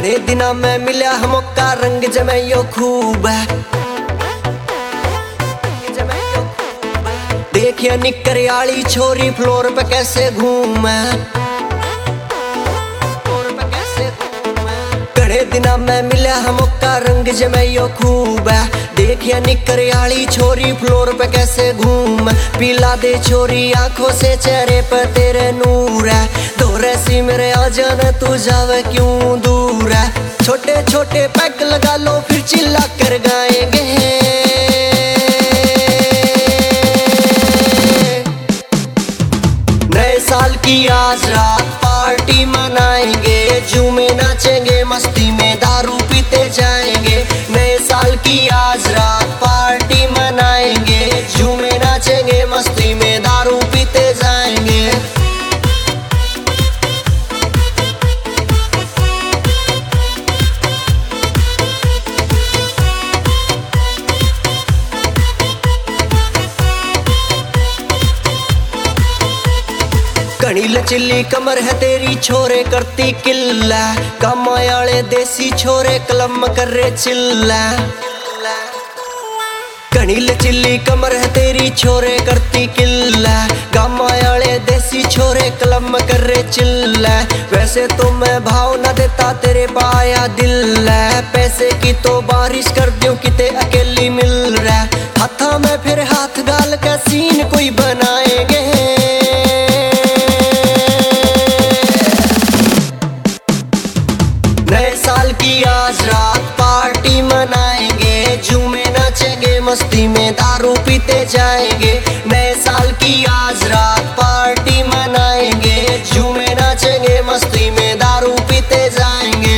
घड़े दिना में मिला हमका रंग जमैयो खूब है। देखिए निकरियाली छोरी फ्लोर पे कैसे घूमे, घड़े दिना में मिला हमका रंग जमैयो खूब है। देखिए निकरियाली छोरी फ्लोर पे कैसे घूम, पिला दे छोरी आंखों से चेहरे पे तेरे नूर है। दोरे सी मेरे आ जाना तू जावे क्यों दूर है। छोटे छोटे पैक लगा लो फिर चिल्ला कर गाएंगे। नए साल की आज रात पार्टी मनाएंगे, झूमे नाचेंगे मस्ती में दारू पीते जाएंगे। नए साल की आज रात पार्टी मनाएंगे, झूमे नाचेंगे मस्ती में दारू पीते जाएंगे। घनी लचिली कमर है तेरी छोरे करती किल्ला, कमायाले देसी छोरे कलम कर रे चिल्ला। घनी लचिली कमर है तेरी छोरे करती किल्ला, कमायाले देसी छोरे कलम कर रे चिल्ला। वैसे तो मैं भाव न देता तेरे पाया दिल है, पैसे की तो बारिश कर दूं किते अकेली मिल रहा। हाथा में फिर हाथ गाल का सीन कोई बनाएंगे। नए साल की आज रात पार्टी मनाएंगे, झूमे नाचेंगे मस्ती में दारू पीते जाएंगे। नए साल की आज रात पार्टी मनाएंगे, झूमे नाचेंगे मस्ती में दारू पीते जाएंगे।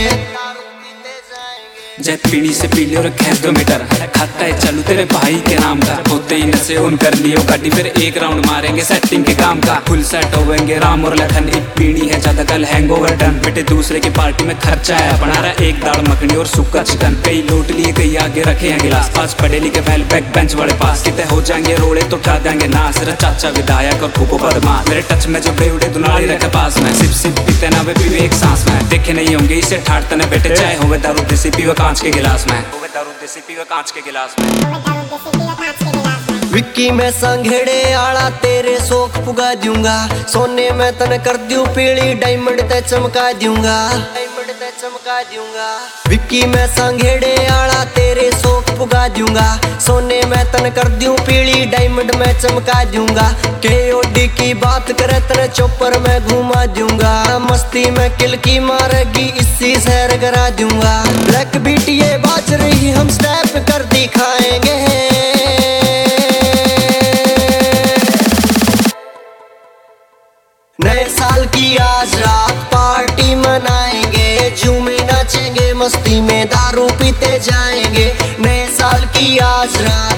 जय पीढ़ी से पीली और खैर 2 मीटर खाता है चालू तेरे भाई के नाम का। होते ही नशे उन कर लियो गाड़ी, फिर एक राउंड मारेंगे सेटिंग के काम का। फुल सेट होवेंगे राम और लखन, एक पीढ़ी है ज्यादा कल हैंगओवर डन। बेटे दूसरे की पार्टी में खर्चा है, बना रहा एक दाल मखनी और सूखा चिकन। कई लौट लिए कई आगे रखे हैं गिलास, पास पढ़े लिखे पहले बैक बेंच वाले पास। कितने हो जाएंगे रोड़े तो उठा देंगे ना, सिर्फ चाचा विधायक और फूफो बदमाश। मेरे टच में जो बेउडे दुनाली रखे पास में, सिप सिप पीते ना वे पीवे एक सांस में। देखे नहीं होंगे इसे ठाटते न बेटे, चाहे होवे दारू देसी पीवे कांच के गिलास में, होवे दारू देसी पीवे कांच के गिलास में। विक्की में संघेड़े आला तेरे शौक पुगा दूंगा, सोने में तन कर दूं पीली डायमंड ते चमका दूंगा, डायमंड ते चमका दूंगा। विक्की में संघेड़े आला तेरे शौक पुगा दूंगा, सोने में तन कर दूं पीली डायमंड में चमका दूंगा। केओडी की बात करे तने चौपर में घुमा दूंगा, मस्ती में किलकी मारेगी इसी शहर करा दूंगा। ब्लैक बीटी ये बाज रही हम स्टेप कर दिखाएंगे। नए साल की आज रात पार्टी मनाएंगे, झूमे नाचेंगे मस्ती में दारू पीते जाएंगे। नए साल की आज रात